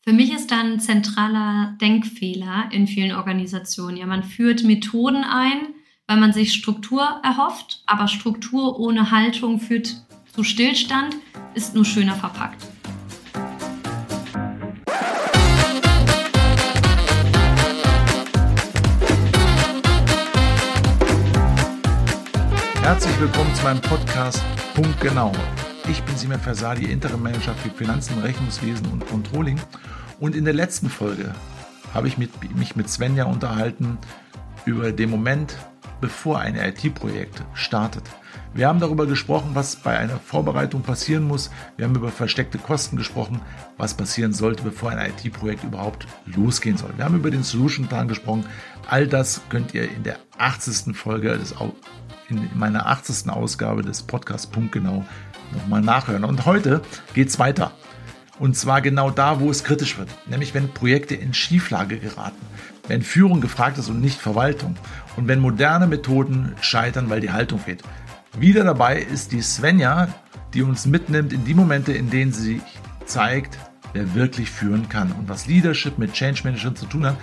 Für mich ist da ein zentraler Denkfehler in vielen Organisationen. Ja, man führt Methoden ein, weil man sich Struktur erhofft, aber Struktur ohne Haltung führt zu Stillstand, ist nur schöner verpackt. Herzlich willkommen zu meinem Podcast Punkt Genau. Ich bin Simen Fersadi, Interim Manager für Finanzen, Rechnungswesen und Controlling. Und in der letzten Folge habe ich mich mit Svenja unterhalten über den Moment, bevor ein IT-Projekt startet. Wir haben darüber gesprochen, was bei einer Vorbereitung passieren muss. Wir haben über versteckte Kosten gesprochen, was passieren sollte, bevor ein IT-Projekt überhaupt losgehen soll. Wir haben über den Solution Plan gesprochen. All das könnt ihr in der 80. Folge in meiner 80. Ausgabe des Podcasts Punkt Genau nochmal nachhören. Und heute geht es weiter. Und zwar genau da, wo es kritisch wird. Nämlich wenn Projekte in Schieflage geraten. Wenn Führung gefragt ist und nicht Verwaltung. Und wenn moderne Methoden scheitern, weil die Haltung fehlt. Wieder dabei ist die Svenja, die uns mitnimmt in die Momente, in denen sie zeigt, wer wirklich führen kann. Und was Leadership mit Change Management zu tun hat.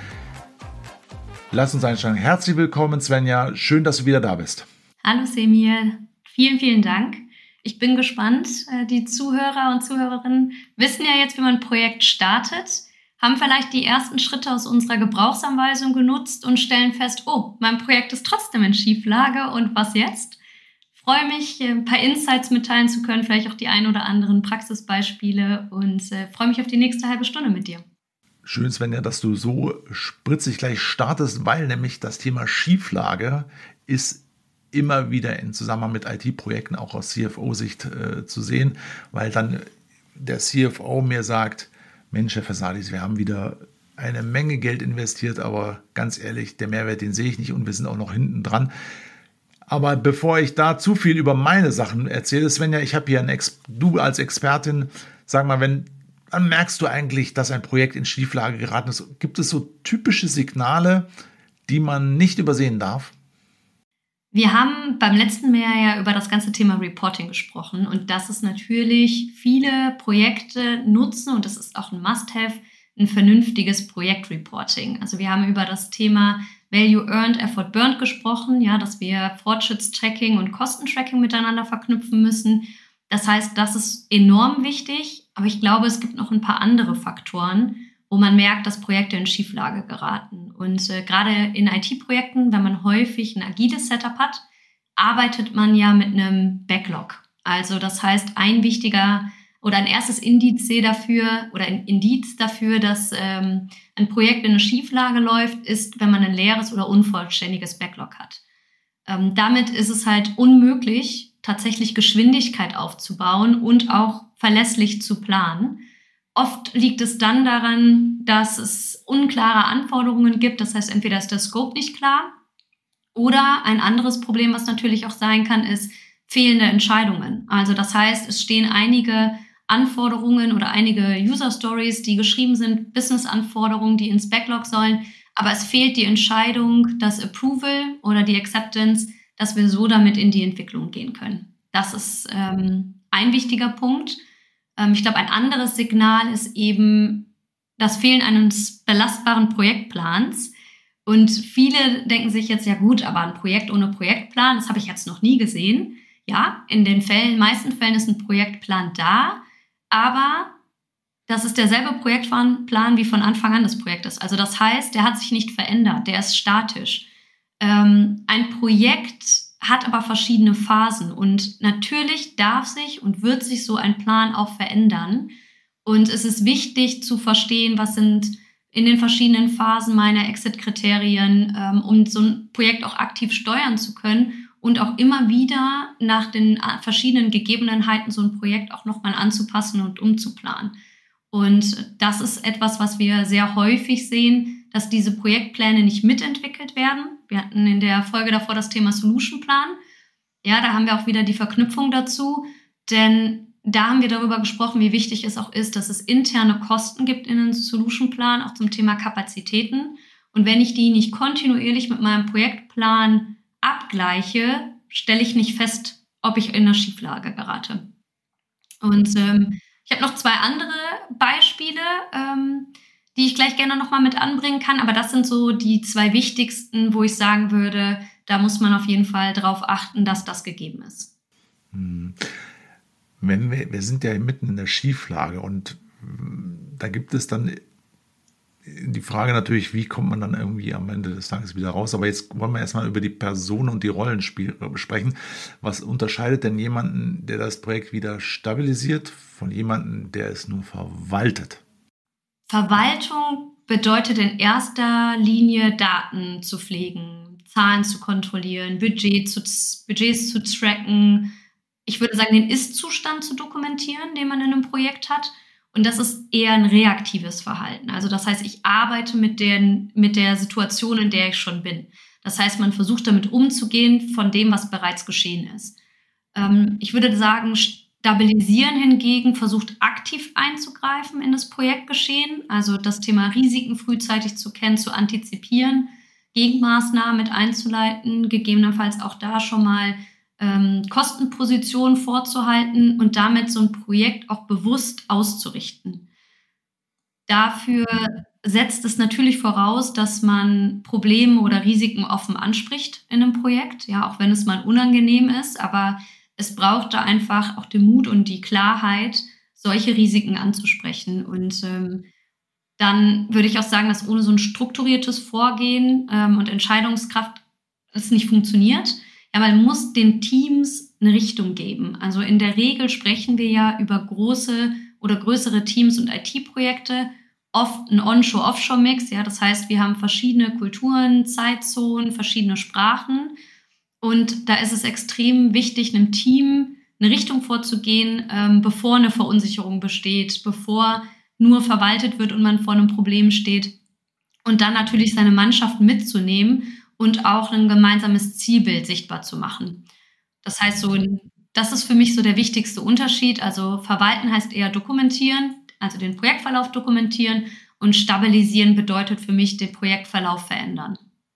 Lass uns einsteigen. Herzlich willkommen, Svenja. Schön, dass du wieder da bist. Hallo Semir, vielen, vielen Dank. Ich bin gespannt. Die Zuhörer und Zuhörerinnen wissen ja jetzt, wie man ein Projekt startet, haben vielleicht die ersten Schritte aus unserer Gebrauchsanweisung genutzt und stellen fest, oh, mein Projekt ist trotzdem in Schieflage und was jetzt? Freue mich, ein paar Insights mitteilen zu können, vielleicht auch die ein oder anderen Praxisbeispiele und freue mich auf die nächste halbe Stunde mit dir. Schön, Svenja, dass du so spritzig gleich startest, weil nämlich das Thema Schieflage ist immer wieder in Zusammenhang mit IT-Projekten auch aus CFO-Sicht zu sehen, weil dann der CFO mir sagt, Mensch, Herr Fersadi, wir haben wieder eine Menge Geld investiert, aber ganz ehrlich, der Mehrwert, den sehe ich nicht und wir sind auch noch hinten dran. Aber bevor ich da zu viel über meine Sachen erzähle, Svenja, ich habe hier du als Expertin, sag mal, wann merkst du eigentlich, dass ein Projekt in Schieflage geraten ist? Gibt es so typische Signale, die man nicht übersehen darf? Wir haben beim letzten Mal ja über das ganze Thema Reporting gesprochen und dass es natürlich viele Projekte nutzen und das ist auch ein Must-Have, ein vernünftiges Projektreporting. Also wir haben über das Thema Value Earned, Effort Burned gesprochen, ja, dass wir Fortschrittstracking und Kostentracking miteinander verknüpfen müssen. Das heißt, das ist enorm wichtig, aber ich glaube, es gibt noch ein paar andere Faktoren, wo man merkt, dass Projekte in Schieflage geraten. Und gerade in IT-Projekten, wenn man häufig ein agiles Setup hat, arbeitet man ja mit einem Backlog. Also das heißt, ein wichtiger oder ein erstes Indiz dafür, dass ein Projekt in eine Schieflage läuft, ist, wenn man ein leeres oder unvollständiges Backlog hat. Damit ist es halt unmöglich, tatsächlich Geschwindigkeit aufzubauen und auch verlässlich zu planen. Oft liegt es dann daran, dass es unklare Anforderungen gibt. Das heißt, entweder ist der Scope nicht klar oder ein anderes Problem, was natürlich auch sein kann, ist fehlende Entscheidungen. Also das heißt, es stehen einige Anforderungen oder einige User Stories, die geschrieben sind, Business-Anforderungen, die ins Backlog sollen, aber es fehlt die Entscheidung, das Approval oder die Acceptance, dass wir so damit in die Entwicklung gehen können. Das ist ein wichtiger Punkt. Ich glaube, ein anderes Signal ist eben das Fehlen eines belastbaren Projektplans. Und viele denken sich jetzt, ja gut, aber ein Projekt ohne Projektplan, das habe ich jetzt noch nie gesehen. Ja, in den meisten Fällen ist ein Projektplan da, aber das ist derselbe Projektplan wie von Anfang an des Projektes. Also das heißt, der hat sich nicht verändert, der ist statisch. Ein Projekt hat aber verschiedene Phasen und natürlich darf sich und wird sich so ein Plan auch verändern. Und es ist wichtig zu verstehen, was sind in den verschiedenen Phasen meine Exit-Kriterien, um so ein Projekt auch aktiv steuern zu können und auch immer wieder nach den verschiedenen Gegebenheiten so ein Projekt auch nochmal anzupassen und umzuplanen. Und das ist etwas, was wir sehr häufig sehen, dass diese Projektpläne nicht mitentwickelt werden. Wir hatten in der Folge davor das Thema Solution Plan. Ja, da haben wir auch wieder die Verknüpfung dazu, denn da haben wir darüber gesprochen, wie wichtig es auch ist, dass es interne Kosten gibt in einem Solution Plan, auch zum Thema Kapazitäten. Und wenn ich die nicht kontinuierlich mit meinem Projektplan abgleiche, stelle ich nicht fest, ob ich in eine Schieflage gerate. Und Ich habe noch 2 andere Beispiele, die ich gleich gerne nochmal mit anbringen kann. Aber das sind so die 2 wichtigsten, wo ich sagen würde, da muss man auf jeden Fall darauf achten, dass das gegeben ist. Wir sind ja mitten in der Schieflage und da gibt es dann die Frage natürlich, wie kommt man dann irgendwie am Ende des Tages wieder raus? Aber jetzt wollen wir erstmal über die Person und die Rollenspiele sprechen. Was unterscheidet denn jemanden, der das Projekt wieder stabilisiert, von jemandem, der es nur verwaltet? Verwaltung bedeutet in erster Linie Daten zu pflegen, Zahlen zu kontrollieren, Budgets zu tracken. Ich würde sagen, den Ist-Zustand zu dokumentieren, den man in einem Projekt hat. Und das ist eher ein reaktives Verhalten. Also das heißt, ich arbeite mit der Situation, in der ich schon bin. Das heißt, man versucht damit umzugehen von dem, was bereits geschehen ist. Ich würde sagen, stabilisieren hingegen versucht aktiv einzugreifen in das Projektgeschehen. Also das Thema Risiken frühzeitig zu kennen, zu antizipieren, Gegenmaßnahmen mit einzuleiten, gegebenenfalls auch da schon mal Kostenpositionen vorzuhalten und damit so ein Projekt auch bewusst auszurichten. Dafür setzt es natürlich voraus, dass man Probleme oder Risiken offen anspricht in einem Projekt, ja, auch wenn es mal unangenehm ist, aber es braucht da einfach auch den Mut und die Klarheit, solche Risiken anzusprechen. Und dann würde ich auch sagen, dass ohne so ein strukturiertes Vorgehen und Entscheidungskraft es nicht funktioniert. Ja, man muss den Teams eine Richtung geben. Also in der Regel sprechen wir ja über große oder größere Teams und IT-Projekte, oft ein Onshore-Offshore-Mix. Ja, das heißt, wir haben verschiedene Kulturen, Zeitzonen, verschiedene Sprachen. Und da ist es extrem wichtig, einem Team eine Richtung vorzugehen, bevor eine Verunsicherung besteht, bevor nur verwaltet wird und man vor einem Problem steht. Und dann natürlich seine Mannschaft mitzunehmen und auch ein gemeinsames Zielbild sichtbar zu machen. Das heißt, das ist für mich so der wichtigste Unterschied. Also verwalten heißt eher dokumentieren, also den Projektverlauf dokumentieren, und stabilisieren bedeutet für mich den Projektverlauf verändern.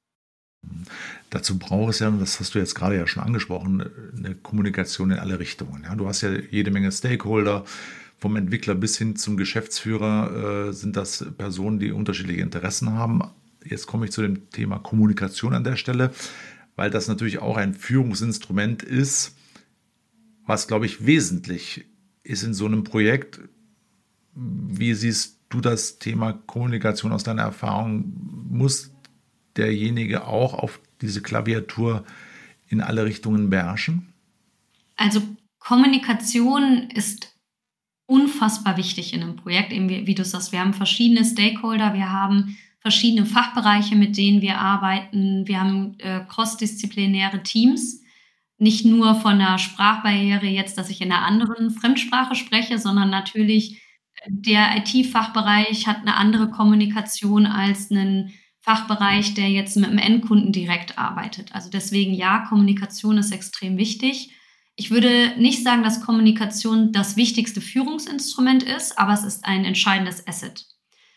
Dazu braucht es ja, das hast du jetzt gerade ja schon angesprochen, eine Kommunikation in alle Richtungen. Ja, du hast ja jede Menge Stakeholder, vom Entwickler bis hin zum Geschäftsführer sind das Personen, die unterschiedliche Interessen haben. Jetzt komme ich zu dem Thema Kommunikation an der Stelle, weil das natürlich auch ein Führungsinstrument ist, was, glaube ich, wesentlich ist in so einem Projekt. Wie siehst du das Thema Kommunikation aus deiner Erfahrung? Muss derjenige auch auf diese Klaviatur in alle Richtungen beherrschen? Also Kommunikation ist unfassbar wichtig in einem Projekt, eben wie du sagst. Wir haben verschiedene Stakeholder, wir haben verschiedene Fachbereiche, mit denen wir arbeiten. Wir haben crossdisziplinäre Teams. Nicht nur von der Sprachbarriere jetzt, dass ich in einer anderen Fremdsprache spreche, sondern natürlich der IT-Fachbereich hat eine andere Kommunikation als ein Fachbereich, der jetzt mit dem Endkunden direkt arbeitet. Also deswegen ja, Kommunikation ist extrem wichtig. Ich würde nicht sagen, dass Kommunikation das wichtigste Führungsinstrument ist, aber es ist ein entscheidendes Asset.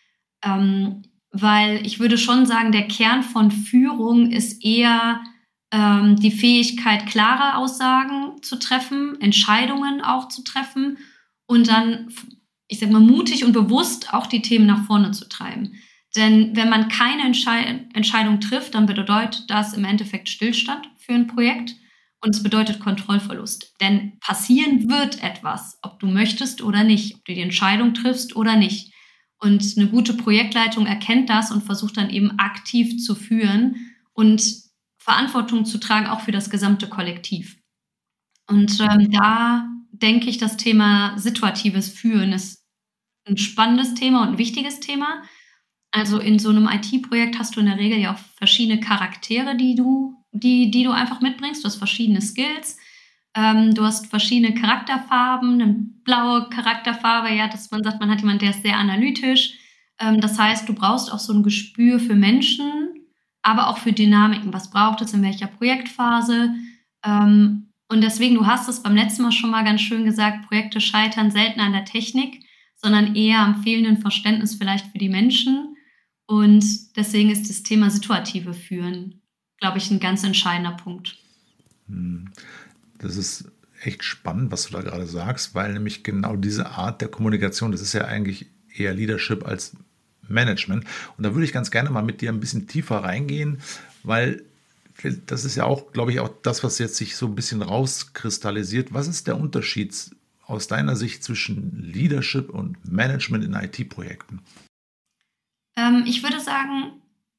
Weil ich würde schon sagen, der Kern von Führung ist eher die Fähigkeit, klare Aussagen zu treffen, Entscheidungen auch zu treffen und dann, ich sag mal, mutig und bewusst auch die Themen nach vorne zu treiben. Denn wenn man keine Entscheidung trifft, dann bedeutet das im Endeffekt Stillstand für ein Projekt und es bedeutet Kontrollverlust. Denn passieren wird etwas, ob du möchtest oder nicht, ob du die Entscheidung triffst oder nicht. Und eine gute Projektleitung erkennt das und versucht dann eben aktiv zu führen und Verantwortung zu tragen, auch für das gesamte Kollektiv. Und da denke ich, das Thema situatives Führen ist ein spannendes Thema und ein wichtiges Thema. Also in so einem IT-Projekt hast du in der Regel ja auch verschiedene Charaktere, die du einfach mitbringst. Du hast verschiedene Skills. Du hast verschiedene Charakterfarben, eine blaue Charakterfarbe, ja, dass man sagt, man hat jemanden, der ist sehr analytisch. Das heißt, du brauchst auch so ein Gespür für Menschen, aber auch für Dynamiken. Was braucht es in welcher Projektphase? Und deswegen, du hast es beim letzten Mal schon mal ganz schön gesagt, Projekte scheitern selten an der Technik, sondern eher am fehlenden Verständnis vielleicht für die Menschen. Und deswegen ist das Thema situative Führen, glaube ich, ein ganz entscheidender Punkt. Das ist echt spannend, was du da gerade sagst, weil nämlich genau diese Art der Kommunikation, das ist ja eigentlich eher Leadership als Management. Und da würde ich ganz gerne mal mit dir ein bisschen tiefer reingehen, weil das ist ja auch, glaube ich, auch das, was jetzt sich so ein bisschen rauskristallisiert. Was ist der Unterschied aus deiner Sicht zwischen Leadership und Management in IT-Projekten? Ich würde sagen,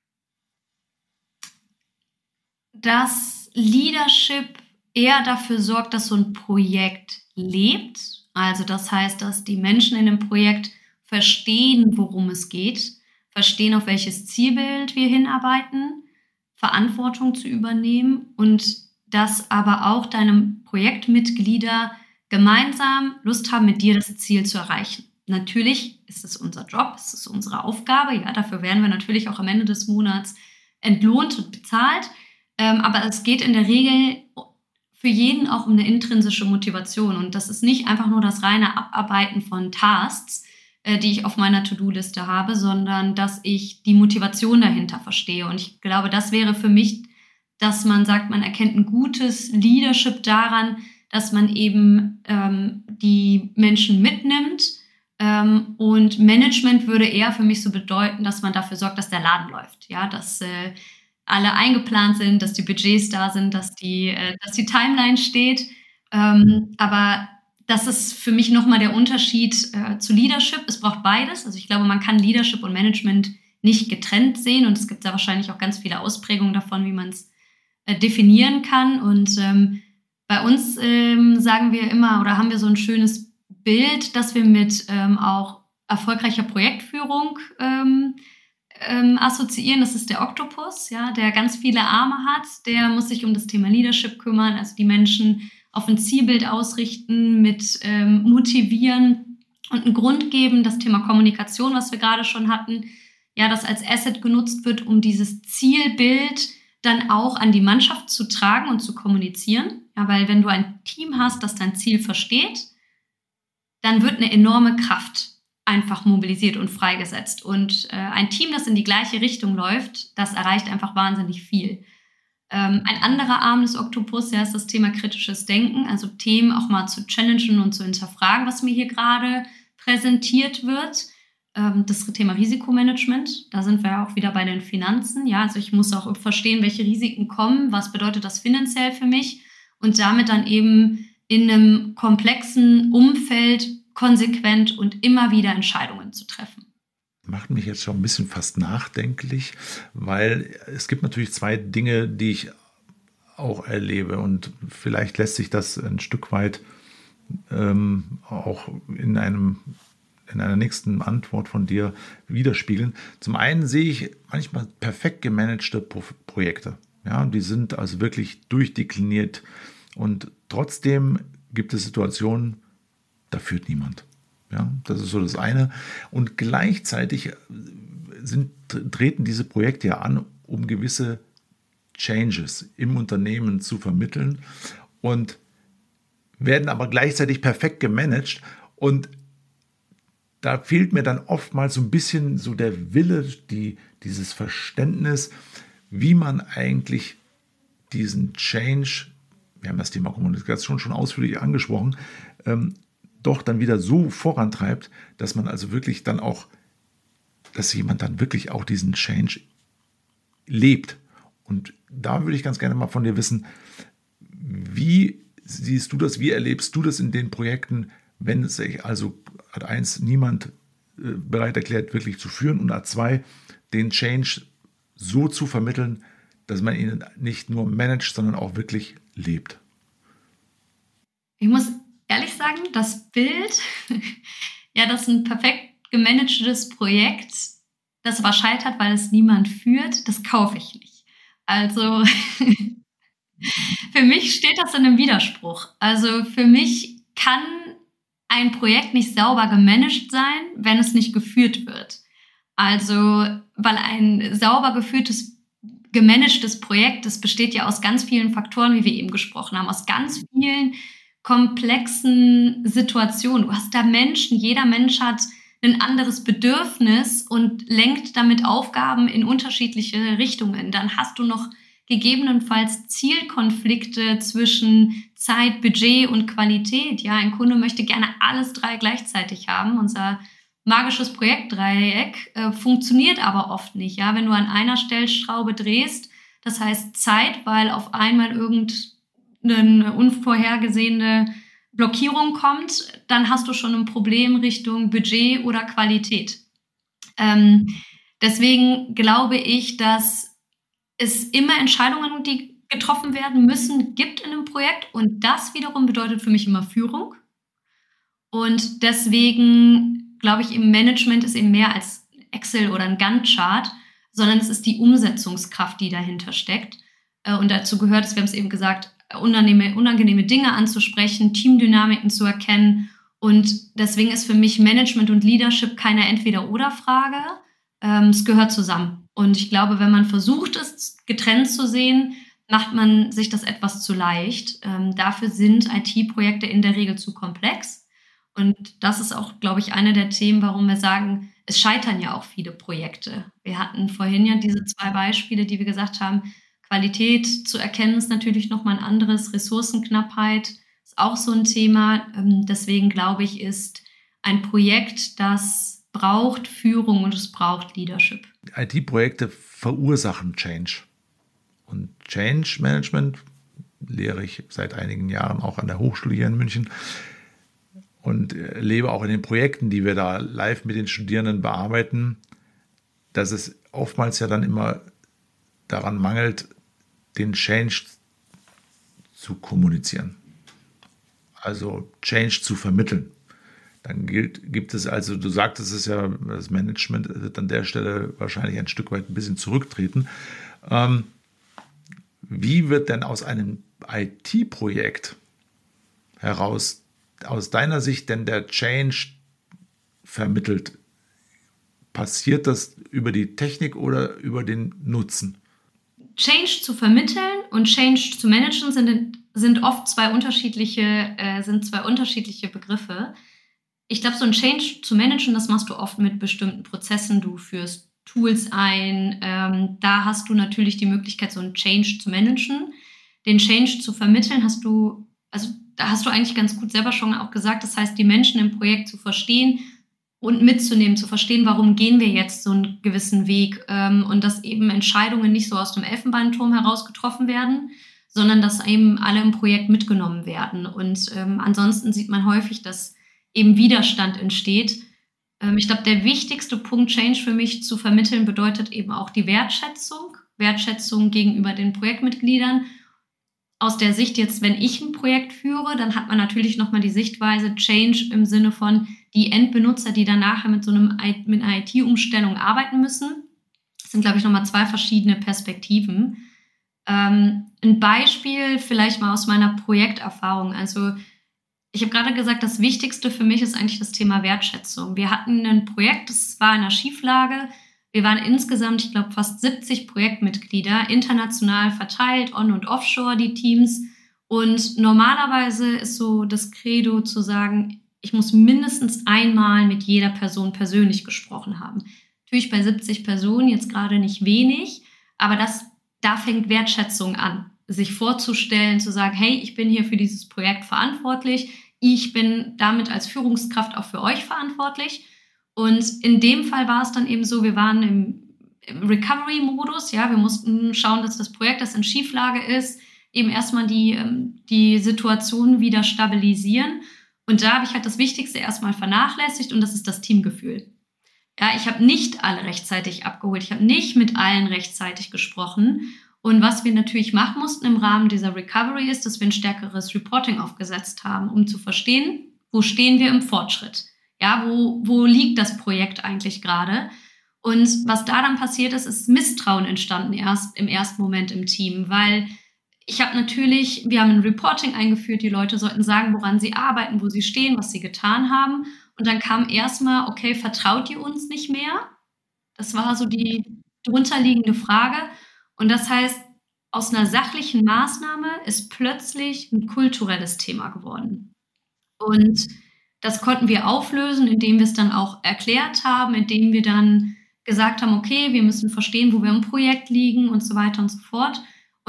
dass Leadership eher dafür sorgt, dass so ein Projekt lebt. Also das heißt, dass die Menschen in dem Projekt verstehen, worum es geht, verstehen, auf welches Zielbild wir hinarbeiten, Verantwortung zu übernehmen und dass aber auch deine Projektmitglieder gemeinsam Lust haben, mit dir das Ziel zu erreichen. Natürlich ist es unser Job, es ist unsere Aufgabe, ja, dafür werden wir natürlich auch am Ende des Monats entlohnt und bezahlt, aber es geht in der Regel für jeden auch um eine intrinsische Motivation und das ist nicht einfach nur das reine Abarbeiten von Tasks, die ich auf meiner To-Do-Liste habe, sondern dass ich die Motivation dahinter verstehe. Und ich glaube, das wäre für mich, dass man sagt, man erkennt ein gutes Leadership daran, dass man eben die Menschen mitnimmt. Und Management würde eher für mich so bedeuten, dass man dafür sorgt, dass der Laden läuft. Ja, dass alle eingeplant sind, dass die Budgets da sind, dass die Timeline steht. Aber das ist für mich nochmal der Unterschied zu Leadership. Es braucht beides. Also ich glaube, man kann Leadership und Management nicht getrennt sehen. Und es gibt da wahrscheinlich auch ganz viele Ausprägungen davon, wie man es definieren kann. Und bei uns sagen wir immer oder haben wir so ein schönes Bild, dass wir mit auch erfolgreicher Projektführung assoziieren. Das ist der Oktopus, ja, der ganz viele Arme hat. Der muss sich um das Thema Leadership kümmern, also die Menschen auf ein Zielbild ausrichten, mit motivieren und einen Grund geben. Das Thema Kommunikation, was wir gerade schon hatten, ja, das als Asset genutzt wird, um dieses Zielbild dann auch an die Mannschaft zu tragen und zu kommunizieren. Ja, weil wenn du ein Team hast, das dein Ziel versteht, dann wird eine enorme Kraft einfach mobilisiert und freigesetzt. Und ein Team, das in die gleiche Richtung läuft, das erreicht einfach wahnsinnig viel. Ein anderer Arm des Oktopus, ja, ist das Thema kritisches Denken, also Themen auch mal zu challengen und zu hinterfragen, was mir hier gerade präsentiert wird. Das Thema Risikomanagement, da sind wir ja auch wieder bei den Finanzen. Ja, also ich muss auch verstehen, welche Risiken kommen, was bedeutet das finanziell für mich und damit dann eben in einem komplexen Umfeld konsequent und immer wieder Entscheidungen zu treffen. Macht mich jetzt schon ein bisschen fast nachdenklich, weil es gibt natürlich zwei Dinge, die ich auch erlebe und vielleicht lässt sich das ein Stück weit auch in einer nächsten Antwort von dir widerspiegeln. Zum einen sehe ich manchmal perfekt gemanagte Projekte. Ja, die sind also wirklich durchdekliniert und trotzdem gibt es Situationen, da führt niemand. Ja, das ist so das eine. Und gleichzeitig treten diese Projekte ja an, um gewisse Changes im Unternehmen zu vermitteln und werden aber gleichzeitig perfekt gemanagt. Und da fehlt mir dann oftmals so ein bisschen so der Wille, dieses Verständnis, wie man eigentlich diesen Change, wir haben das Thema Kommunikation schon ausführlich angesprochen, doch dann wieder so vorantreibt, dass man also wirklich dann auch, dass jemand dann wirklich auch diesen Change lebt. Und da würde ich ganz gerne mal von dir wissen, wie siehst du das, wie erlebst du das in den Projekten, wenn es sich also Ad1 niemand bereit erklärt, wirklich zu führen und Ad2 den Change so zu vermitteln, dass man ihn nicht nur managt, sondern auch wirklich lebt? Ich muss ehrlich sagen, das Bild, ja, das ist ein perfekt gemanagtes Projekt, das aber scheitert, weil es niemand führt, das kaufe ich nicht. Also für mich steht das in einem Widerspruch. Also für mich kann ein Projekt nicht sauber gemanagt sein, wenn es nicht geführt wird. Also, weil ein sauber geführtes, gemanagtes Projekt, das besteht ja aus ganz vielen Faktoren, wie wir eben gesprochen haben, aus ganz vielen komplexen Situationen. Du hast da Menschen, jeder Mensch hat ein anderes Bedürfnis und lenkt damit Aufgaben in unterschiedliche Richtungen. Dann hast du noch gegebenenfalls Zielkonflikte zwischen Zeit, Budget und Qualität. Ja, ein Kunde möchte gerne alles 3 gleichzeitig haben. Unser magisches Projektdreieck funktioniert aber oft nicht. Ja, wenn du an einer Stellschraube drehst, das heißt Zeit, weil auf einmal irgendeine unvorhergesehene Blockierung kommt, dann hast du schon ein Problem Richtung Budget oder Qualität. Deswegen glaube ich, dass es immer Entscheidungen, die getroffen werden müssen, gibt in einem Projekt. Und das wiederum bedeutet für mich immer Führung. Und deswegen glaube ich, im Management ist eben mehr als Excel oder ein Gantt-Chart, sondern es ist die Umsetzungskraft, die dahinter steckt. Und dazu gehört es, wir haben es eben gesagt, unangenehme Dinge anzusprechen, Teamdynamiken zu erkennen. Und deswegen ist für mich Management und Leadership keine Entweder-oder-Frage. Es gehört zusammen. Und ich glaube, wenn man versucht, es getrennt zu sehen, macht man sich das etwas zu leicht. Dafür sind IT-Projekte in der Regel zu komplex. Und das ist auch, glaube ich, eine der Themen, warum wir sagen, es scheitern ja auch viele Projekte. Wir hatten vorhin ja diese 2 Beispiele, die wir gesagt haben, Qualität zu erkennen ist natürlich nochmal ein anderes, Ressourcenknappheit ist auch so ein Thema. Deswegen glaube ich, ist ein Projekt, das braucht Führung und es braucht Leadership. IT-Projekte verursachen Change. Und Change Management lehre ich seit einigen Jahren auch an der Hochschule hier in München und lebe auch in den Projekten, die wir da live mit den Studierenden bearbeiten, dass es oftmals ja dann immer daran mangelt, den Change zu kommunizieren. Also Change zu vermitteln. Dann gibt es also, du sagtest es ja, das Management wird an der Stelle wahrscheinlich ein Stück weit ein bisschen zurücktreten. Wie wird denn aus einem IT-Projekt heraus aus deiner Sicht denn der Change vermittelt? Passiert das über die Technik oder über den Nutzen? Change zu vermitteln und Change zu managen sind oft zwei unterschiedliche Begriffe. Ich glaube, so ein Change zu managen, das machst du oft mit bestimmten Prozessen. Du führst Tools ein. Da hast du natürlich die Möglichkeit, so einen Change zu managen. Den Change zu vermitteln da hast du eigentlich ganz gut selber schon auch gesagt. Das heißt, die Menschen im Projekt zu verstehen und mitzunehmen, zu verstehen, warum gehen wir jetzt so einen gewissen Weg und dass eben Entscheidungen nicht so aus dem Elfenbeinturm heraus getroffen werden, sondern dass eben alle im Projekt mitgenommen werden. Und ansonsten sieht man häufig, dass eben Widerstand entsteht. Ich glaube, der wichtigste Punkt, Change für mich zu vermitteln, bedeutet eben auch die Wertschätzung gegenüber den Projektmitgliedern. Aus der Sicht jetzt, wenn ich ein Projekt führe, dann hat man natürlich nochmal die Sichtweise Change im Sinne von die Endbenutzer, die dann nachher mit einer IT-Umstellung arbeiten müssen. Das sind, glaube ich, nochmal 2 verschiedene Perspektiven. Ein Beispiel vielleicht mal aus meiner Projekterfahrung. Also ich habe gerade gesagt, das Wichtigste für mich ist eigentlich das Thema Wertschätzung. Wir hatten ein Projekt, das war in einer Schieflage. Wir waren insgesamt, ich glaube, fast 70 Projektmitglieder, international verteilt, on- und offshore die Teams. Und normalerweise ist so das Credo zu sagen, ich muss mindestens einmal mit jeder Person persönlich gesprochen haben. Natürlich bei 70 Personen jetzt gerade nicht wenig, aber da fängt Wertschätzung an. Sich vorzustellen, zu sagen, hey, ich bin hier für dieses Projekt verantwortlich, ich bin damit als Führungskraft auch für euch verantwortlich. Und in dem Fall war es dann eben so, wir waren im Recovery-Modus, ja, wir mussten schauen, dass das Projekt, das in Schieflage ist, eben erstmal die Situation wieder stabilisieren. Und da habe ich halt das Wichtigste erstmal vernachlässigt und das ist das Teamgefühl. Ja, ich habe nicht alle rechtzeitig abgeholt, ich habe nicht mit allen rechtzeitig gesprochen. Und was wir natürlich machen mussten im Rahmen dieser Recovery ist, dass wir ein stärkeres Reporting aufgesetzt haben, um zu verstehen, wo stehen wir im Fortschritt. Ja, wo liegt das Projekt eigentlich gerade? Und was da dann passiert ist, ist Misstrauen entstanden im ersten Moment im Team, weil wir haben ein Reporting eingeführt, die Leute sollten sagen, woran sie arbeiten, wo sie stehen, was sie getan haben. Und dann kam erstmal, okay, vertraut ihr uns nicht mehr? Das war so die drunterliegende Frage. Und das heißt, aus einer sachlichen Maßnahme ist plötzlich ein kulturelles Thema geworden. Und das konnten wir auflösen, indem wir es dann auch erklärt haben, indem wir dann gesagt haben, okay, wir müssen verstehen, wo wir im Projekt liegen und so weiter und so fort.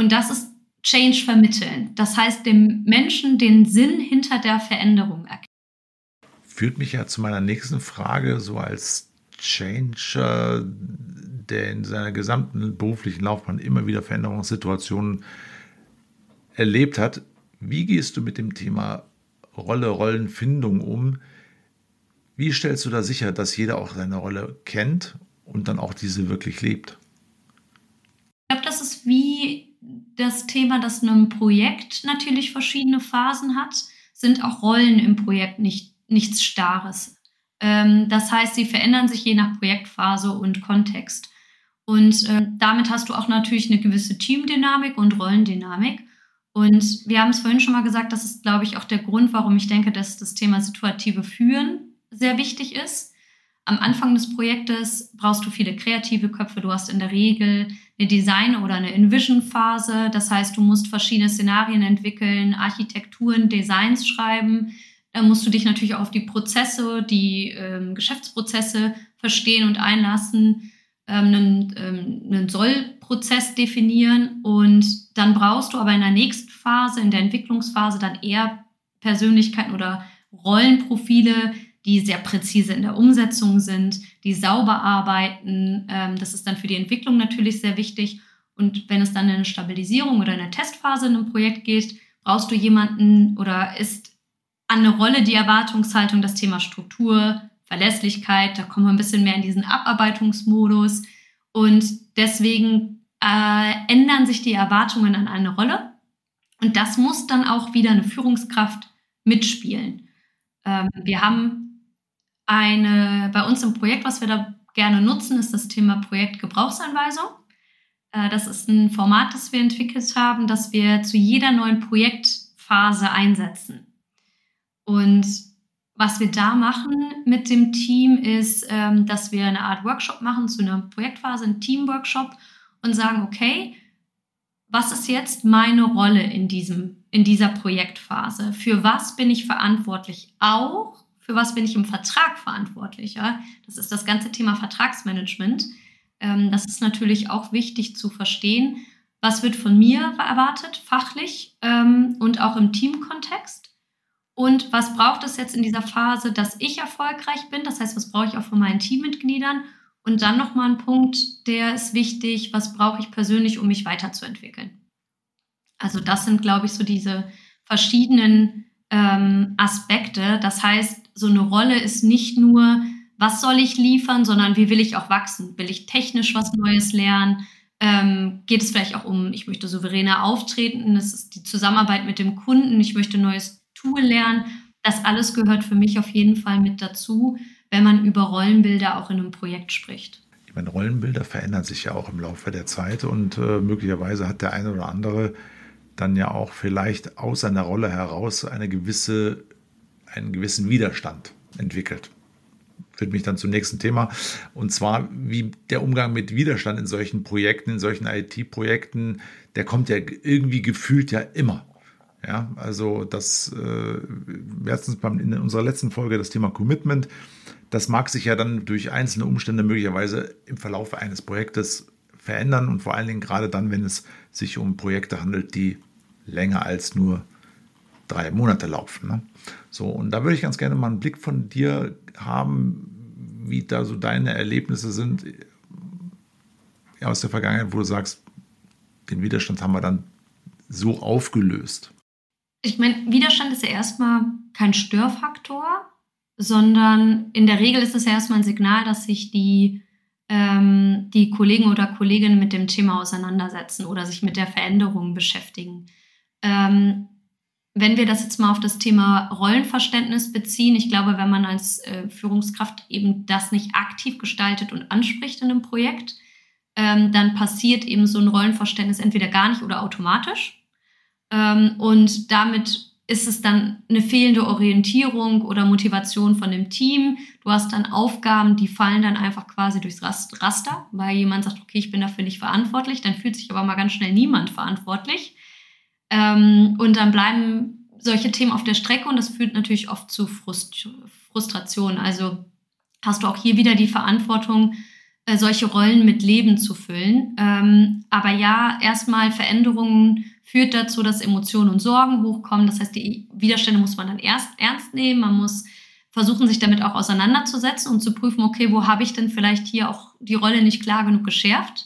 Und das ist Change vermitteln. Das heißt, dem Menschen den Sinn hinter der Veränderung erkennen. Führt mich ja zu meiner nächsten Frage, so als Changer, der in seiner gesamten beruflichen Laufbahn immer wieder Veränderungssituationen erlebt hat. Wie gehst du mit dem Thema Rollenfindung um? Wie stellst du da sicher, dass jeder auch seine Rolle kennt und dann auch diese wirklich lebt? Ich glaube, das ist wie das Thema, dass ein Projekt natürlich verschiedene Phasen hat, sind auch Rollen im Projekt nichts Starres. Das heißt, sie verändern sich je nach Projektphase und Kontext. Und damit hast du auch natürlich eine gewisse Teamdynamik und Rollendynamik. Und wir haben es vorhin schon mal gesagt, das ist, glaube ich, auch der Grund, warum ich denke, dass das Thema situative Führen sehr wichtig ist. Am Anfang des Projektes brauchst du viele kreative Köpfe. Du hast in der Regel eine Design- oder eine Envision-Phase. Das heißt, du musst verschiedene Szenarien entwickeln, Architekturen, Designs schreiben. Da musst du dich natürlich auch auf die Prozesse, die Geschäftsprozesse verstehen und einlassen, einen Soll-Prozess definieren. Und dann brauchst du aber in der nächsten Phase, in der Entwicklungsphase, dann eher Persönlichkeiten oder Rollenprofile, die sehr präzise in der Umsetzung sind, die sauber arbeiten. Das ist dann für die Entwicklung natürlich sehr wichtig. Und wenn es dann in eine Stabilisierung oder eine Testphase in einem Projekt geht, brauchst du jemanden oder ist an eine Rolle die Erwartungshaltung, das Thema Struktur, Verlässlichkeit, da kommen wir ein bisschen mehr in diesen Abarbeitungsmodus. Und deswegen ändern sich die Erwartungen an eine Rolle. Und das muss dann auch wieder eine Führungskraft mitspielen. Wir haben bei uns im Projekt, was wir da gerne nutzen, ist das Thema Projektgebrauchsanweisung. Das ist ein Format, das wir entwickelt haben, das wir zu jeder neuen Projektphase einsetzen. Und was wir da machen mit dem Team ist, dass wir eine Art Workshop machen zu einer Projektphase, einen Teamworkshop und sagen, okay, was ist jetzt meine Rolle in dieser Projektphase? Für was bin ich verantwortlich? Auch für was bin ich im Vertrag verantwortlich? Ja? Das ist das ganze Thema Vertragsmanagement. Das ist natürlich auch wichtig zu verstehen. Was wird von mir erwartet, fachlich und auch im Teamkontext? Und was braucht es jetzt in dieser Phase, dass ich erfolgreich bin? Das heißt, was brauche ich auch von meinen Teammitgliedern? Und dann nochmal ein Punkt, der ist wichtig, was brauche ich persönlich, um mich weiterzuentwickeln? Also das sind, glaube ich, so diese verschiedenen Aspekte. Das heißt, so eine Rolle ist nicht nur, was soll ich liefern, sondern wie will ich auch wachsen? Will ich technisch was Neues lernen? Geht es vielleicht auch um, ich möchte souveräner auftreten, das ist die Zusammenarbeit mit dem Kunden, ich möchte ein neues Tool lernen. Das alles gehört für mich auf jeden Fall mit dazu, wenn man über Rollenbilder auch in einem Projekt spricht. Ich meine, Rollenbilder verändern sich ja auch im Laufe der Zeit und möglicherweise hat der eine oder andere dann ja auch vielleicht aus seiner Rolle heraus einen gewissen Widerstand entwickelt. Führt mich dann zum nächsten Thema, und zwar wie der Umgang mit Widerstand in solchen Projekten, in solchen IT-Projekten, der kommt ja irgendwie gefühlt ja immer. Ja, also das erstens in unserer letzten Folge das Thema Commitment, das mag sich ja dann durch einzelne Umstände möglicherweise im Verlauf eines Projektes verändern und vor allen Dingen gerade dann, wenn es sich um Projekte handelt, die länger als nur 3 Monate laufen. Ne? So, und da würde ich ganz gerne mal einen Blick von dir haben, wie da so deine Erlebnisse sind aus der Vergangenheit, wo du sagst, den Widerstand haben wir dann so aufgelöst. Ich meine, Widerstand ist ja erstmal kein Störfaktor, sondern in der Regel ist es ja erstmal ein Signal, dass sich die Kollegen oder Kolleginnen mit dem Thema auseinandersetzen oder sich mit der Veränderung beschäftigen. Wenn wir das jetzt mal auf das Thema Rollenverständnis beziehen, ich glaube, wenn man als Führungskraft eben das nicht aktiv gestaltet und anspricht in einem Projekt, dann passiert eben so ein Rollenverständnis entweder gar nicht oder automatisch. Und damit ist es dann eine fehlende Orientierung oder Motivation von dem Team. Du hast dann Aufgaben, die fallen dann einfach quasi durchs Raster, weil jemand sagt, okay, ich bin dafür nicht verantwortlich, dann fühlt sich aber mal ganz schnell niemand verantwortlich. Und dann bleiben solche Themen auf der Strecke und das führt natürlich oft zu Frustration. Also hast du auch hier wieder die Verantwortung, solche Rollen mit Leben zu füllen. Aber ja, erstmal Veränderungen führt dazu, dass Emotionen und Sorgen hochkommen. Das heißt, die Widerstände muss man dann erst ernst nehmen. Man muss versuchen, sich damit auch auseinanderzusetzen und zu prüfen, okay, wo habe ich denn vielleicht hier auch die Rolle nicht klar genug geschärft?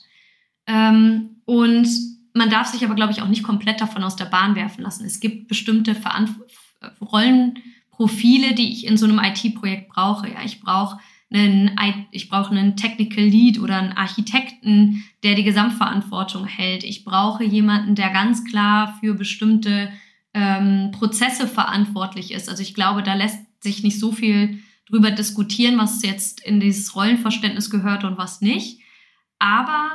Und man darf sich aber, glaube ich, auch nicht komplett davon aus der Bahn werfen lassen. Es gibt bestimmte Rollenprofile, die ich in so einem IT-Projekt brauche. Ja, ich brauche einen Technical Lead oder einen Architekten, der die Gesamtverantwortung hält. Ich brauche jemanden, der ganz klar für bestimmte Prozesse verantwortlich ist. Also ich glaube, da lässt sich nicht so viel drüber diskutieren, was jetzt in dieses Rollenverständnis gehört und was nicht. Aber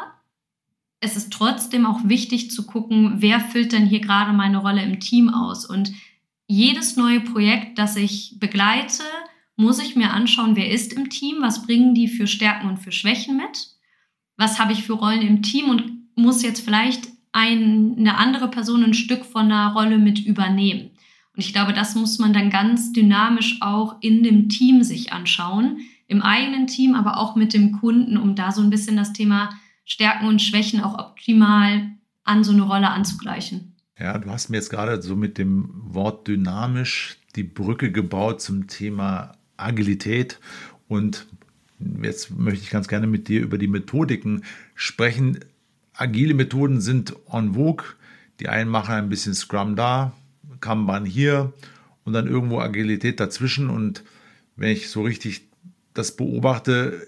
es ist trotzdem auch wichtig zu gucken, wer füllt denn hier gerade meine Rolle im Team aus. Und jedes neue Projekt, das ich begleite, muss ich mir anschauen, wer ist im Team, was bringen die für Stärken und für Schwächen mit, was habe ich für Rollen im Team und muss jetzt vielleicht eine andere Person ein Stück von einer Rolle mit übernehmen. Und ich glaube, das muss man dann ganz dynamisch auch in dem Team sich anschauen, im eigenen Team, aber auch mit dem Kunden, um da so ein bisschen das Thema Stärken und Schwächen auch optimal an so eine Rolle anzugleichen. Ja, du hast mir jetzt gerade so mit dem Wort dynamisch die Brücke gebaut zum Thema Agilität. Und jetzt möchte ich ganz gerne mit dir über die Methodiken sprechen. Agile Methoden sind en vogue. Die einen machen ein bisschen Scrum da, Kanban hier und dann irgendwo Agilität dazwischen. Und wenn ich so richtig das beobachte,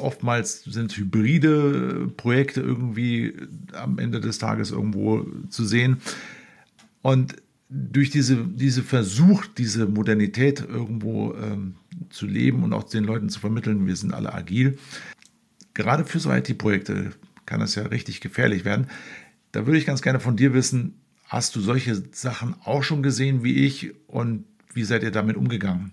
sind hybride Projekte irgendwie am Ende des Tages irgendwo zu sehen. Und durch diese Versuch, diese Modernität irgendwo zu leben und auch den Leuten zu vermitteln, wir sind alle agil, gerade für so IT-Projekte kann das ja richtig gefährlich werden. Da würde ich ganz gerne von dir wissen, hast du solche Sachen auch schon gesehen wie ich und wie seid ihr damit umgegangen?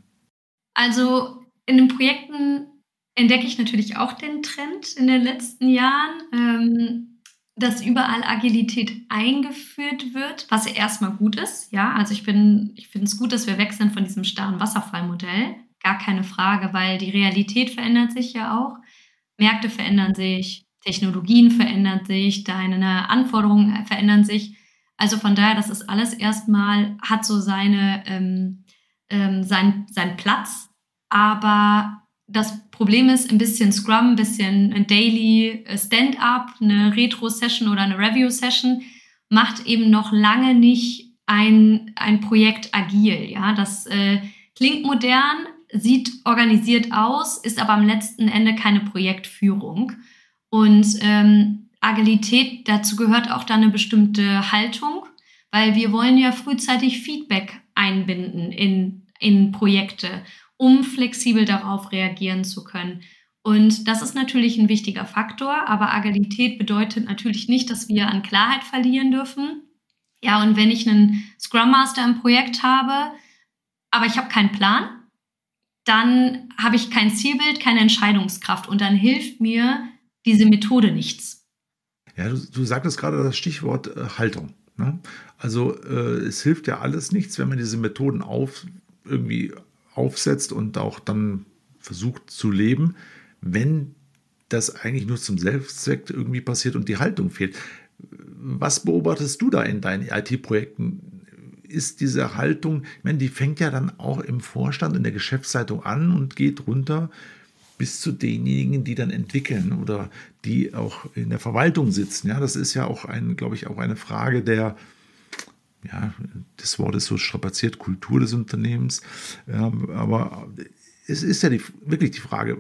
Also in den Projekten entdecke ich natürlich auch den Trend in den letzten Jahren, dass überall Agilität eingeführt wird, was ja erstmal gut ist. Ja, also ich finde es gut, dass wir wechseln von diesem starren Wasserfallmodell. Gar keine Frage, weil die Realität verändert sich ja auch. Märkte verändern sich, Technologien verändern sich, deine Anforderungen verändern sich. Also von daher, das ist alles erstmal, hat so seinen Platz. Aber das Problem ist, ein bisschen Scrum, ein bisschen ein Daily Stand-up, eine Retro-Session oder eine Review-Session macht eben noch lange nicht ein Projekt agil. Ja? Das klingt modern, sieht organisiert aus, ist aber am letzten Ende keine Projektführung. Und Agilität, dazu gehört auch dann eine bestimmte Haltung, weil wir wollen ja frühzeitig Feedback einbinden in Projekte, um flexibel darauf reagieren zu können. Und das ist natürlich ein wichtiger Faktor, aber Agilität bedeutet natürlich nicht, dass wir an Klarheit verlieren dürfen. Ja, und wenn ich einen Scrum Master im Projekt habe, aber ich habe keinen Plan, dann habe ich kein Zielbild, keine Entscheidungskraft und dann hilft mir diese Methode nichts. Ja, du sagtest gerade das Stichwort Haltung. Ne? Also es hilft ja alles nichts, wenn man diese Methoden irgendwie aufsetzt und auch dann versucht zu leben, wenn das eigentlich nur zum Selbstzweck irgendwie passiert und die Haltung fehlt. Was beobachtest du da in deinen IT-Projekten? Ist diese Haltung, ich meine, die fängt ja dann auch im Vorstand, in der Geschäftsleitung an und geht runter bis zu denjenigen, die dann entwickeln oder die auch in der Verwaltung sitzen. Ja, das ist ja auch glaube ich, auch eine Frage der, ja, das Wort ist so strapaziert, Kultur des Unternehmens. Aber es ist ja wirklich die Frage,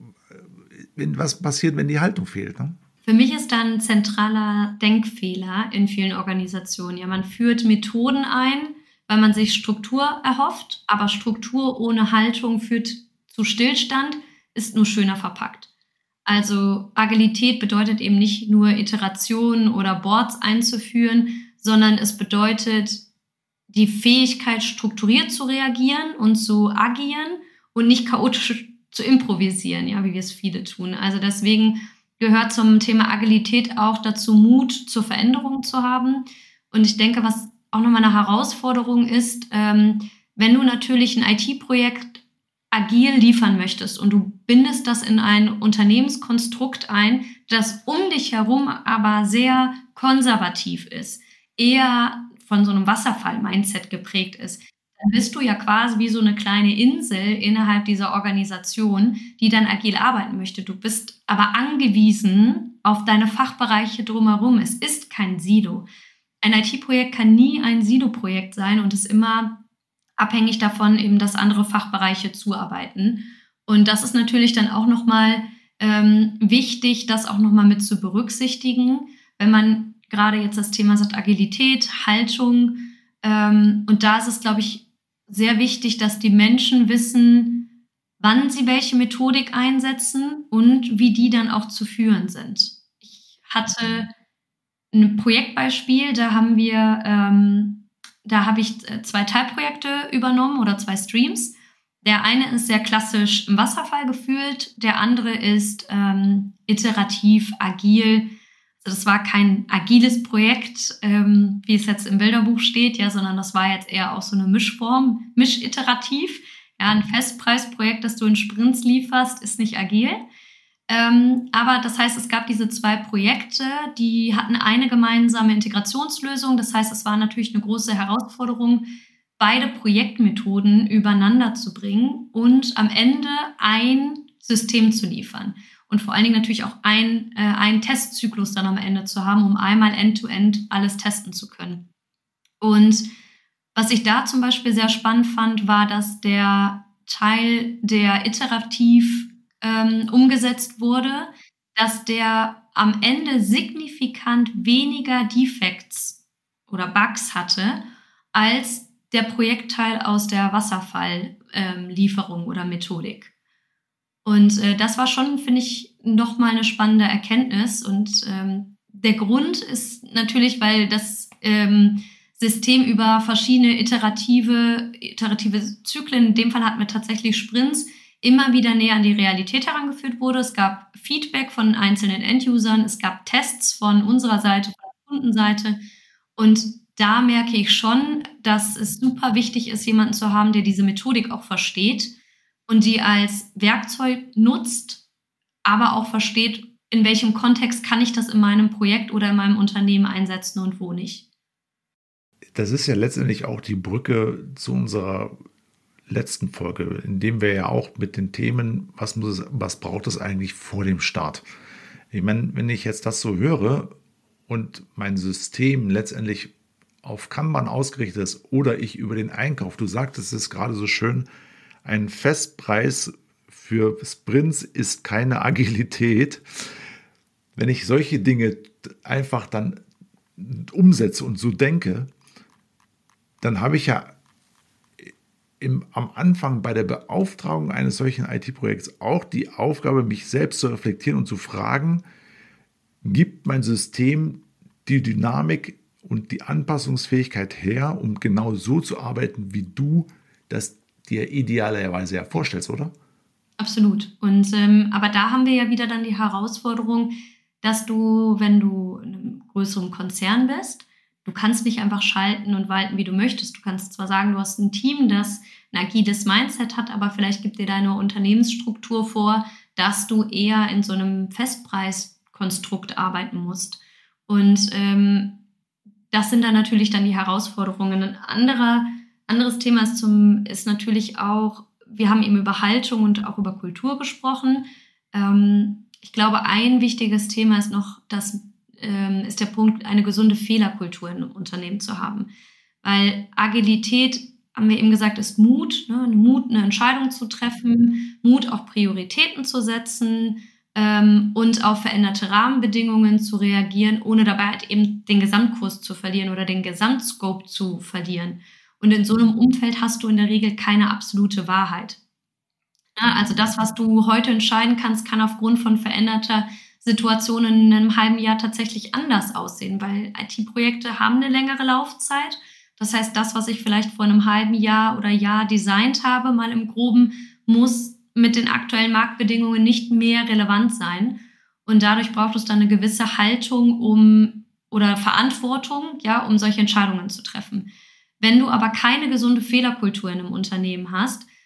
was passiert, wenn die Haltung fehlt, ne? Für mich ist da ein zentraler Denkfehler in vielen Organisationen. Ja, man führt Methoden ein, weil man sich Struktur erhofft, aber Struktur ohne Haltung führt zu Stillstand, ist nur schöner verpackt. Also Agilität bedeutet eben nicht nur Iterationen oder Boards einzuführen, sondern es bedeutet die Fähigkeit, strukturiert zu reagieren und zu agieren und nicht chaotisch zu improvisieren, ja, wie wir es viele tun. Also deswegen gehört zum Thema Agilität auch dazu, Mut zur Veränderung zu haben. Und ich denke, was auch nochmal eine Herausforderung ist, wenn du natürlich ein IT-Projekt agil liefern möchtest und du bindest das in ein Unternehmenskonstrukt ein, das um dich herum aber sehr konservativ ist, eher von so einem Wasserfall-Mindset geprägt ist, dann bist du ja quasi wie so eine kleine Insel innerhalb dieser Organisation, die dann agil arbeiten möchte. Du bist aber angewiesen auf deine Fachbereiche drumherum. Es ist kein Silo. Ein IT-Projekt kann nie ein Silo-Projekt sein und ist immer abhängig davon, eben, dass andere Fachbereiche zuarbeiten. Und das ist natürlich dann auch nochmal wichtig, das auch nochmal mit zu berücksichtigen, wenn man gerade jetzt das Thema sagt, Agilität, Haltung. Und da ist es, glaube ich, sehr wichtig, dass die Menschen wissen, wann sie welche Methodik einsetzen und wie die dann auch zu führen sind. Ich hatte ein Projektbeispiel, da habe ich 2 Teilprojekte übernommen oder 2 Streams. Der eine ist sehr klassisch im Wasserfall geführt, der andere ist iterativ, agil. Also das war kein agiles Projekt, wie es jetzt im Bilderbuch steht, ja, sondern das war jetzt eher auch so eine Mischform, mischiterativ. Ja, ein Festpreisprojekt, das du in Sprints lieferst, ist nicht agil. Aber das heißt, es gab diese 2 Projekte, die hatten eine gemeinsame Integrationslösung. Das heißt, es war natürlich eine große Herausforderung, beide Projektmethoden übereinander zu bringen und am Ende ein System zu liefern. Und vor allen Dingen natürlich auch einen Testzyklus dann am Ende zu haben, um einmal end-to-end alles testen zu können. Und was ich da zum Beispiel sehr spannend fand, war, dass der Teil, der iterativ umgesetzt wurde, dass der am Ende signifikant weniger Defects oder Bugs hatte, als der Projektteil aus der Wasserfall-Lieferung oder Methodik. Und das war schon, finde ich, nochmal eine spannende Erkenntnis. Und der Grund ist natürlich, weil das System über verschiedene iterative Zyklen, in dem Fall hatten wir tatsächlich Sprints, immer wieder näher an die Realität herangeführt wurde. Es gab Feedback von einzelnen End-Usern, es gab Tests von unserer Seite, von der Kundenseite. Und da merke ich schon, dass es super wichtig ist, jemanden zu haben, der diese Methodik auch versteht und die als Werkzeug nutzt, aber auch versteht, in welchem Kontext kann ich das in meinem Projekt oder in meinem Unternehmen einsetzen und wo nicht. Das ist ja letztendlich auch die Brücke zu unserer letzten Folge, in dem wir ja auch mit den Themen, was braucht es eigentlich vor dem Start? Ich meine, wenn ich jetzt das so höre und mein System letztendlich auf Kanban ausgerichtet ist oder ich über den Einkauf, du sagtest es gerade so schön, ein Festpreis für Sprints ist keine Agilität. Wenn ich solche Dinge einfach dann umsetze und so denke, dann habe ich ja am Anfang bei der Beauftragung eines solchen IT-Projekts auch die Aufgabe, mich selbst zu reflektieren und zu fragen, gibt mein System die Dynamik und die Anpassungsfähigkeit her, um genau so zu arbeiten, wie du das dir idealerweise ja vorstellst, oder? Absolut. Und aber da haben wir ja wieder dann die Herausforderung, dass du, wenn du in einem größeren Konzern bist, du kannst nicht einfach schalten und walten, wie du möchtest. Du kannst zwar sagen, du hast ein Team, das ein agiles Mindset hat, aber vielleicht gibt dir deine Unternehmensstruktur vor, dass du eher in so einem Festpreiskonstrukt arbeiten musst. Und das sind dann natürlich dann die Herausforderungen. Ein anderes Thema ist natürlich auch, wir haben eben über Haltung und auch über Kultur gesprochen. Ich glaube, ein wichtiges Thema ist noch, ist der Punkt, eine gesunde Fehlerkultur im Unternehmen zu haben. Weil Agilität, haben wir eben gesagt, ist Mut, ne? Mut, eine Entscheidung zu treffen, Mut, auch Prioritäten zu setzen und auf veränderte Rahmenbedingungen zu reagieren, ohne dabei halt eben den Gesamtkurs zu verlieren oder den Gesamtscope zu verlieren. Und in so einem Umfeld hast du in der Regel keine absolute Wahrheit. Ja, also das, was du heute entscheiden kannst, kann aufgrund von veränderter Situationen in einem halben Jahr tatsächlich anders aussehen, weil IT-Projekte haben eine längere Laufzeit. Das heißt, das, was ich vielleicht vor einem halben Jahr oder Jahr designt habe, mal im Groben, muss mit den aktuellen Marktbedingungen nicht mehr relevant sein. Und dadurch braucht es dann eine gewisse Haltung oder Verantwortung, ja, um solche Entscheidungen zu treffen. Wenn du aber keine gesunde Fehlerkultur in einem Unternehmen hast,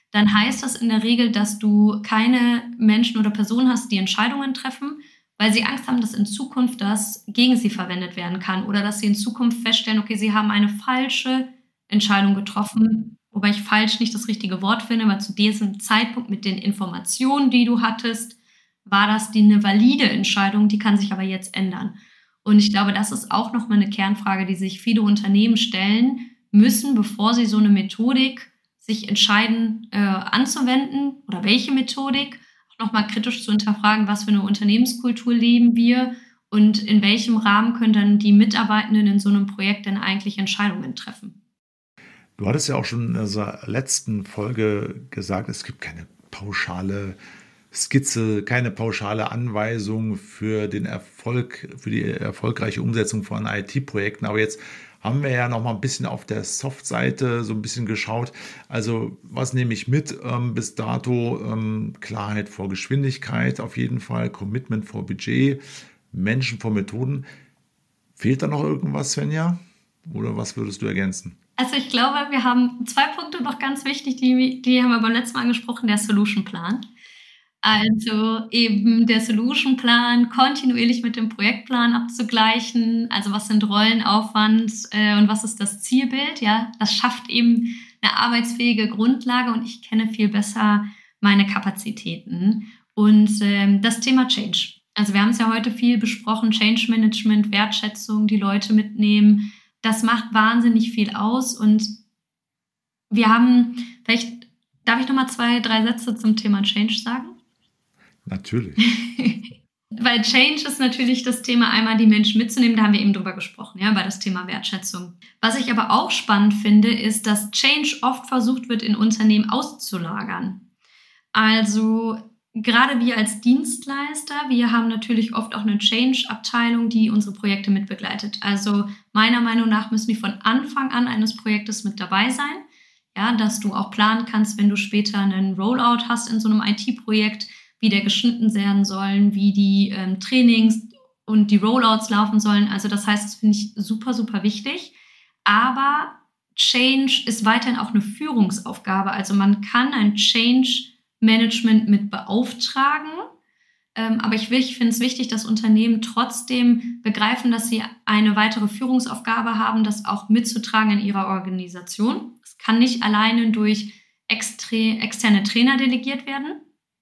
dann heißt das in der Regel, dass du keine Menschen oder Personen hast, die Entscheidungen treffen, weil sie Angst haben, dass in Zukunft das gegen sie verwendet werden kann oder dass sie in Zukunft feststellen, okay, sie haben eine falsche Entscheidung getroffen, wobei ich falsch nicht das richtige Wort finde, weil zu diesem Zeitpunkt mit den Informationen, die du hattest, war das eine valide Entscheidung, die kann sich aber jetzt ändern. Und ich glaube, das ist auch nochmal eine Kernfrage, die sich viele Unternehmen stellen müssen, bevor sie so eine Methodik sich entscheiden anzuwenden oder welche Methodik, auch nochmal kritisch zu hinterfragen, was für eine Unternehmenskultur leben wir und in welchem Rahmen können dann die Mitarbeitenden in so einem Projekt denn eigentlich Entscheidungen treffen. Du hattest ja auch schon in unserer letzten Folge gesagt, es gibt keine pauschale Skizze, keine pauschale Anweisung für den Erfolg, für die erfolgreiche Umsetzung von IT-Projekten. Aber jetzt haben wir ja noch mal ein bisschen auf der Soft-Seite so ein bisschen geschaut. Also was nehme ich mit bis dato? Klarheit vor Geschwindigkeit auf jeden Fall, Commitment vor Budget, Menschen vor Methoden. Fehlt da noch irgendwas, Svenja? Oder was würdest du ergänzen? Also ich glaube, wir haben 2 Punkte noch ganz wichtig, die haben wir beim letzten Mal angesprochen, der Solution-Plan. Also eben der Solution-Plan kontinuierlich mit dem Projektplan abzugleichen. Also was sind Rollenaufwand und was ist das Zielbild? Ja, das schafft eben eine arbeitsfähige Grundlage und ich kenne viel besser meine Kapazitäten. Und das Thema Change. Also wir haben es ja heute viel besprochen, Change Management, Wertschätzung, die Leute mitnehmen. Das macht wahnsinnig viel aus und wir haben, vielleicht darf ich nochmal 2, 3 Sätze zum Thema Change sagen? Natürlich. Weil Change ist natürlich das Thema, einmal die Menschen mitzunehmen, da haben wir eben drüber gesprochen, ja, bei das Thema Wertschätzung. Was ich aber auch spannend finde, ist, dass Change oft versucht wird, in Unternehmen auszulagern. Also gerade wir als Dienstleister, wir haben natürlich oft auch eine Change-Abteilung, die unsere Projekte mitbegleitet. Also meiner Meinung nach müssen die von Anfang an eines Projektes mit dabei sein, ja, dass du auch planen kannst, wenn du später einen Rollout hast in so einem IT-Projekt, wie der geschnitten werden sollen, wie die Trainings und die Rollouts laufen sollen. Also das heißt, das finde ich super, super wichtig. Aber Change ist weiterhin auch eine Führungsaufgabe. Also man kann ein Change-Management mit beauftragen. Aber ich finde es wichtig, dass Unternehmen trotzdem begreifen, dass sie eine weitere Führungsaufgabe haben, das auch mitzutragen in ihrer Organisation. Es kann nicht alleine durch externe Trainer delegiert werden.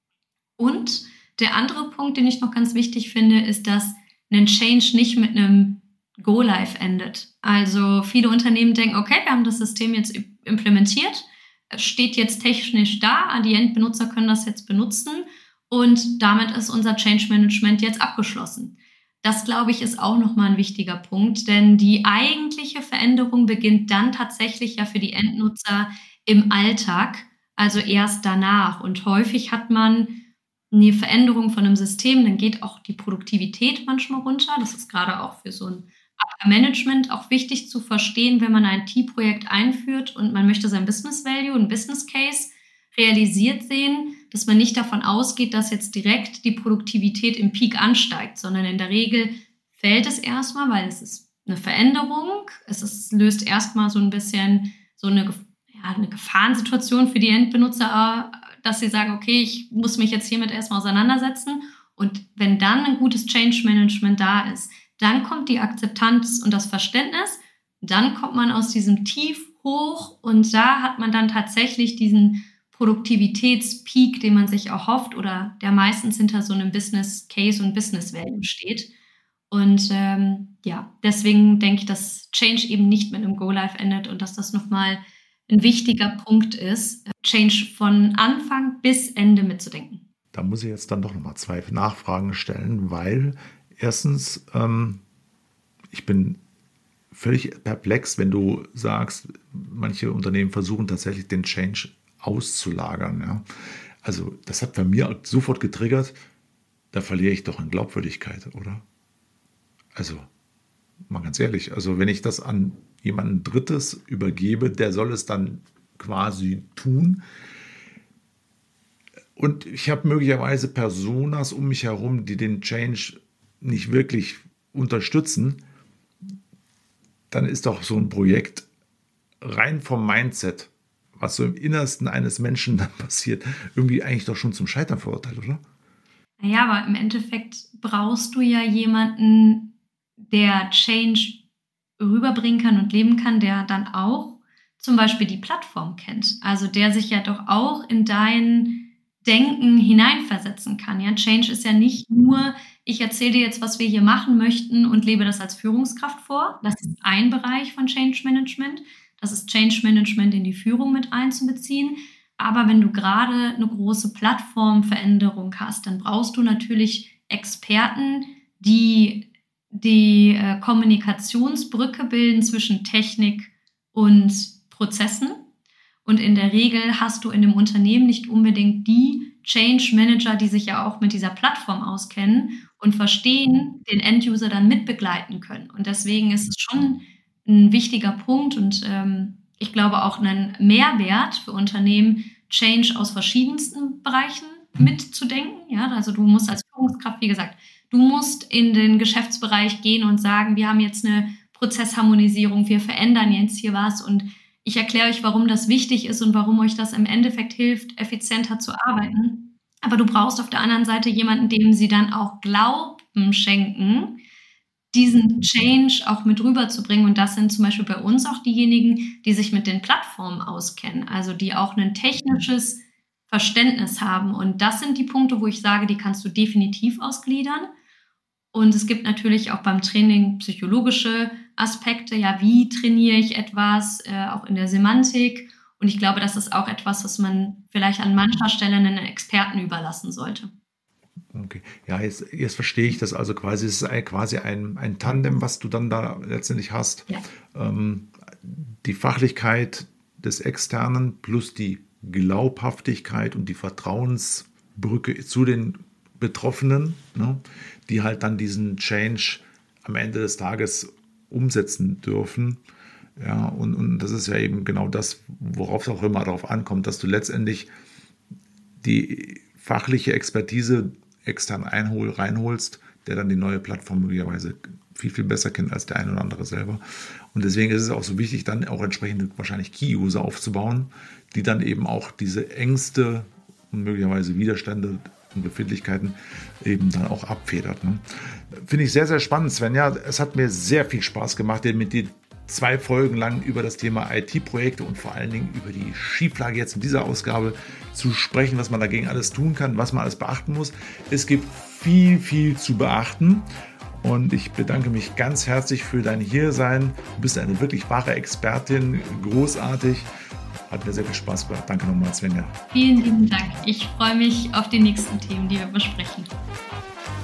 Und der andere Punkt, den ich noch ganz wichtig finde, ist, dass ein Change nicht mit einem Go-Live endet. Also viele Unternehmen denken, okay, wir haben das System jetzt implementiert, es steht jetzt technisch da, die Endbenutzer können das jetzt benutzen und damit ist unser Change Management jetzt abgeschlossen. Das, glaube ich, ist auch nochmal ein wichtiger Punkt, denn die eigentliche Veränderung beginnt dann tatsächlich ja für die Endnutzer im Alltag, also erst danach. Und häufig hat man eine Veränderung von einem System, dann geht auch die Produktivität manchmal runter. Das ist gerade auch für so ein Management auch wichtig zu verstehen, wenn man ein IT-Projekt einführt und man möchte sein Business Value, ein Business Case realisiert sehen, dass man nicht davon ausgeht, dass jetzt direkt die Produktivität im Peak ansteigt, sondern in der Regel fällt es erstmal, weil es ist eine Veränderung, löst erstmal so ein bisschen so eine Gefahrensituation für die Endbenutzer, dass sie sagen, okay, ich muss mich jetzt hiermit erstmal auseinandersetzen. Und wenn dann ein gutes Change Management da ist, dann kommt die Akzeptanz und das Verständnis, dann kommt man aus diesem Tief hoch und da hat man dann tatsächlich diesen Produktivitätspeak, den man sich erhofft oder der meistens hinter so einem Business Case und Business Value steht. Und deswegen denke ich, dass Change eben nicht mit einem Go-Live endet und dass das nochmal ein wichtiger Punkt ist, Change von Anfang bis Ende mitzudenken. Da muss ich jetzt dann doch nochmal 2 Nachfragen stellen, weil erstens, ich bin völlig perplex, wenn du sagst, manche Unternehmen versuchen tatsächlich den Change auszulagern. Ja? Also das hat bei mir sofort getriggert, da verliere ich doch an Glaubwürdigkeit, oder? Also mal ganz ehrlich, also wenn ich das an jemanden Drittes übergebe, der soll es dann quasi tun. Und ich habe möglicherweise Personas um mich herum, die den Change nicht wirklich unterstützen. Dann ist doch so ein Projekt rein vom Mindset, was so im Innersten eines Menschen dann passiert, irgendwie eigentlich doch schon zum Scheitern verurteilt, oder? Naja, aber im Endeffekt brauchst du ja jemanden, der Change rüberbringen kann und leben kann, der dann auch zum Beispiel die Plattform kennt. Also der sich ja doch auch in dein Denken hineinversetzen kann. Ja, Change ist ja nicht nur, ich erzähle dir jetzt, was wir hier machen möchten und lebe das als Führungskraft vor. Das ist ein Bereich von Change Management. Das ist Change Management in die Führung mit einzubeziehen. Aber wenn du gerade eine große Plattformveränderung hast, dann brauchst du natürlich Experten, die die Kommunikationsbrücke bilden zwischen Technik und Prozessen. Und in der Regel hast du in dem Unternehmen nicht unbedingt die Change Manager, die sich ja auch mit dieser Plattform auskennen und verstehen, den End-User dann mitbegleiten können. Und deswegen ist es schon ein wichtiger Punkt und ich glaube auch ein Mehrwert für Unternehmen, Change aus verschiedensten Bereichen mitzudenken. Ja, also du musst als Führungskraft, wie gesagt, du musst in den Geschäftsbereich gehen und sagen, wir haben jetzt eine Prozessharmonisierung, wir verändern jetzt hier was und ich erkläre euch, warum das wichtig ist und warum euch das im Endeffekt hilft, effizienter zu arbeiten. Aber du brauchst auf der anderen Seite jemanden, dem sie dann auch Glauben schenken, diesen Change auch mit rüberzubringen. Und das sind zum Beispiel bei uns auch diejenigen, die sich mit den Plattformen auskennen, also die auch ein technisches Verständnis haben. Und das sind die Punkte, wo ich sage, die kannst du definitiv ausgliedern. Und es gibt natürlich auch beim Training psychologische Aspekte. Ja, wie trainiere ich etwas, auch in der Semantik. Und ich glaube, das ist auch etwas, was man vielleicht an mancher Stelle einen Experten überlassen sollte. Okay, ja, jetzt verstehe ich das also quasi. Es ist quasi ein Tandem, was du dann da letztendlich hast. Ja. Die Fachlichkeit des Externen plus die Glaubhaftigkeit und die Vertrauensbrücke zu den Betroffenen, ne, die halt dann diesen Change am Ende des Tages umsetzen dürfen. Ja, und das ist ja eben genau das, worauf es auch immer darauf ankommt, dass du letztendlich die fachliche Expertise extern reinholst, der dann die neue Plattform möglicherweise viel, viel besser kennt als der eine oder andere selber. Und deswegen ist es auch so wichtig, dann auch entsprechend wahrscheinlich Key-User aufzubauen, die dann eben auch diese Ängste und möglicherweise Widerstände und Befindlichkeiten eben dann auch abfedert. Ne? Finde ich sehr, sehr spannend, Svenja. Es hat mir sehr viel Spaß gemacht, mit dir 2 Folgen lang über das Thema IT-Projekte und vor allen Dingen über die Schieflage jetzt in dieser Ausgabe zu sprechen, was man dagegen alles tun kann, was man alles beachten muss. Es gibt viel, viel zu beachten und ich bedanke mich ganz herzlich für dein Hiersein. Du bist eine wirklich wahre Expertin, großartig. Hat mir sehr viel Spaß gemacht. Danke nochmal, Svenja. Vielen lieben Dank. Ich freue mich auf die nächsten Themen, die wir besprechen.